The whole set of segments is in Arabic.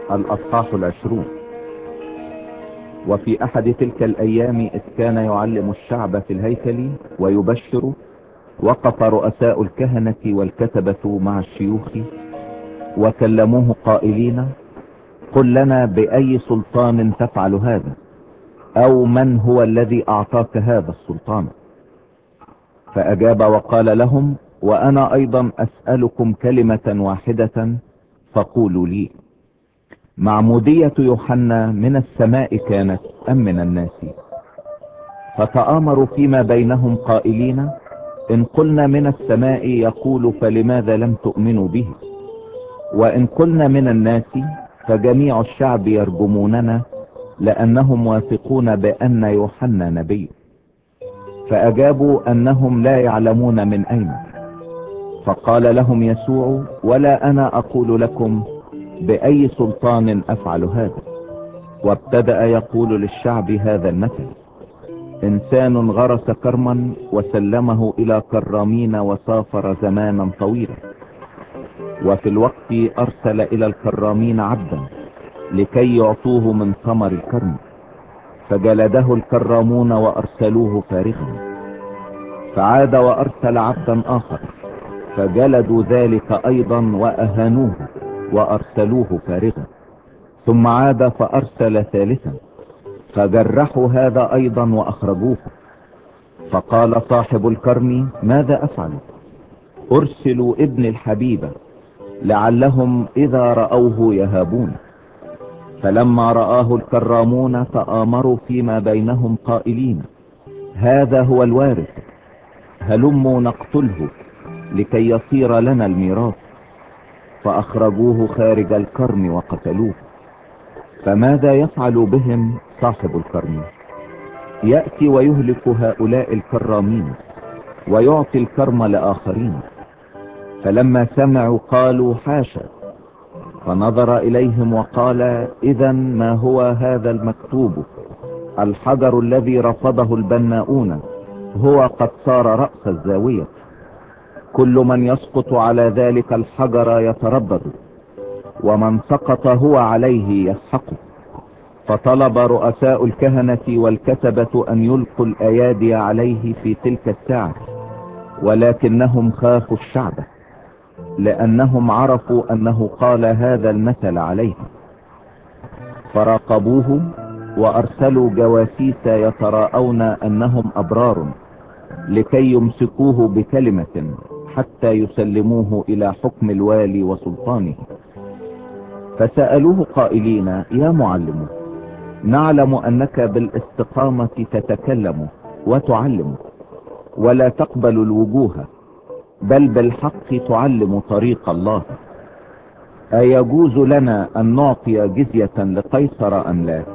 الأصحاح 20. وفي أحد تلك الأيام إذ كان يعلم الشعب في الهيكل ويبشر، وقف رؤساء الكهنة والكتبة مع الشيوخ وكلموه قائلين: قل لنا بأي سلطان تفعل هذا، أو من هو الذي أعطاك هذا السلطان؟ فأجاب وقال لهم: وأنا أيضا أسألكم كلمة واحدة فقولوا لي، معمودية يوحنا من السماء كانت أم من الناس؟ فتآمروا فيما بينهم قائلين: إن قلنا من السماء يقول فلماذا لم تؤمنوا به؟ وإن قلنا من الناس فجميع الشعب يرجموننا، لأنهم واثقون بأن يوحنا نبي. فأجابوا أنهم لا يعلمون من أين. فقال لهم يسوع: ولا أنا أقول لكم بأي سلطان أفعل هذا. وابتدأ يقول للشعب هذا المثل: إنسان غرس كرما وسلمه إلى كرامين وسافر زمانا طويلا، وفي الوقت أرسل إلى الكرامين عبدا لكي يعطوه من ثمر الكرم، فجلده الكرامون وأرسلوه فارغا. فعاد وأرسل عبدا آخر، فجلدوا ذلك أيضا وأهانوه وأرسلوه فارغا. ثم عاد فأرسل ثالثا، فجرحوا هذا أيضا وأخرجوه. فقال صاحب الكرم: ماذا أفعل؟ أرسلوا ابن الحبيب، لعلهم إذا رأوه يهابون. فلما رآه الكرامون تآمروا فيما بينهم قائلين: هذا هو الوارث، هلموا نقتله لكي يصير لنا الميراث. فأخرجوه خارج الكرم وقتلوه. فماذا يفعل بهم صاحب الكرم؟ يأتي ويهلك هؤلاء الكرامين ويعطي الكرم لآخرين. فلما سمعوا قالوا: حاشا. فنظر إليهم وقال: إذا ما هو هذا المكتوب؟ الحجر الذي رفضه البناؤون هو قد صار رأس الزاوية. كل من يسقط على ذلك الحجر يتربد، ومن سقط هو عليه يسحقه. فطلب رؤساء الكهنة والكتبة أن يلقوا الأيادي عليه في تلك الساعة، ولكنهم خافوا الشعب، لأنهم عرفوا أنه قال هذا المثل عليه. فراقبوه وأرسلوا جواسيس يتراءون أنهم أبرار، لكي يمسكوه بكلمة حتى يسلموه إلى حكم الوالي وسلطانه. فسألوه قائلين: يا معلم، نعلم أنك بالاستقامة تتكلم وتعلم، ولا تقبل الوجوه، بل بالحق تعلم طريق الله. أيجوز لنا أن نعطي جزية لقيصر أم لا؟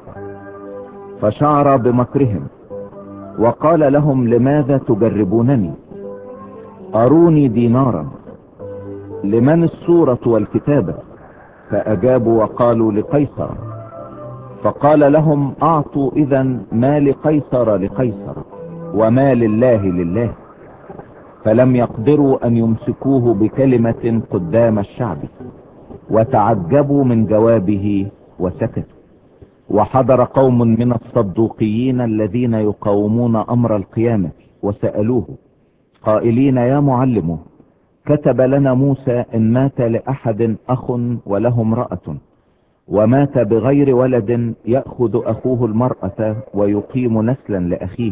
فشعر بمكرهم وقال لهم: لماذا تجربونني؟ أروني دينارا. لمن الصورة والكتابة؟ فأجابوا وقالوا: لقيصر. فقال لهم: أعطوا إذن ما لقيصر لقيصر، وما لله لله. فلم يقدروا أن يمسكوه بكلمة قدام الشعب، وتعجبوا من جوابه وسكتوا. وحضر قوم من الصدوقيين الذين يقاومون أمر القيامة وسألوه قائلين: يا معلم، كتب لنا موسى إن مات لأحد أخ وله امرأة ومات بغير ولد يأخذ أخوه المرأة ويقيم نسلا لأخيه.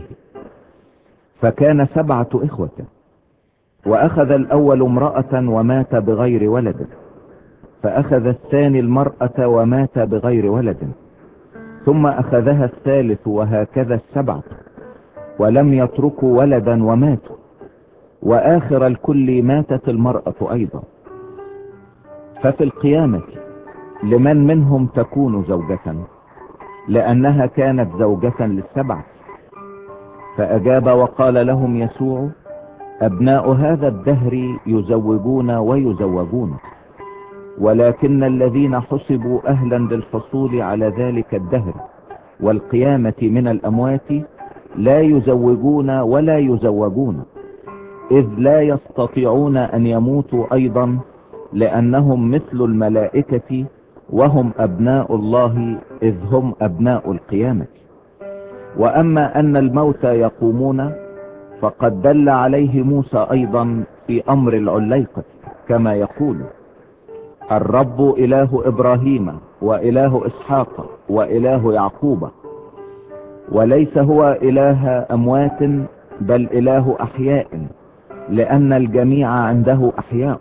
فكان 7 إخوة، وأخذ الأول امرأة ومات بغير ولد، فأخذ الثاني المرأة ومات بغير ولد، ثم أخذها الثالث، وهكذا 7، ولم يتركوا ولدا وماتوا. وآخر الكل ماتت المرأة أيضا. ففي القيامة لمن منهم تكون زوجة؟ لأنها كانت زوجة ل7. فأجاب وقال لهم يسوع: أبناء هذا الدهر يزوجون ويزوجون، ولكن الذين حسبوا أهلا للحصول على ذلك الدهر والقيامة من الأموات لا يزوجون ولا يزوجون، إذ لا يستطيعون أن يموتوا أيضا، لأنهم مثل الملائكة وهم أبناء الله إذ هم أبناء القيامة. وأما أن الموتى يقومون فقد دل عليه موسى أيضا في أمر العليقة، كما يقول: الرب إله إبراهيم وإله إسحاق وإله يعقوب، وليس هو إله أموات بل إله أحياء، لأن الجميع عنده أحياء.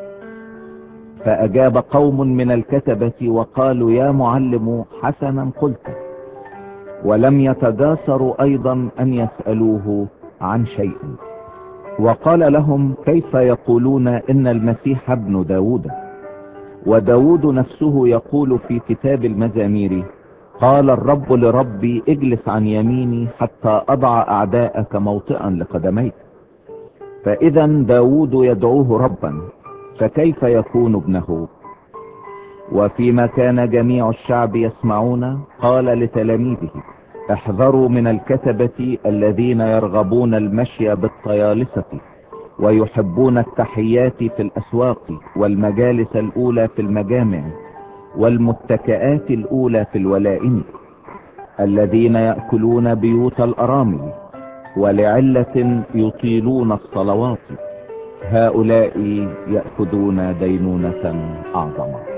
فأجاب قوم من الكتبة وقالوا: يا معلم، حسنا قلت. ولم يتجاسروا أيضا أن يسألوه عن شيء. وقال لهم: كيف يقولون إن المسيح ابن داود؟ وداود نفسه يقول في كتاب المزامير: قال الرب لربي: اجلس عن يميني حتى أضع أعداءك موطئا لقدميك. فإذا داود يدعوه ربا، فكيف يكون ابنه؟ وفيما كان جميع الشعب يسمعون قال لتلاميذه: احذروا من الكتبة الذين يرغبون المشي بالطيالسة ويحبون التحيات في الأسواق والمجالس الأولى في المجامع والمتكئات الأولى في الولائم، الذين يأكلون بيوت الأرامل ولعلة يطيلون الصلوات، هؤلاء يأخذون دينونة أعظم.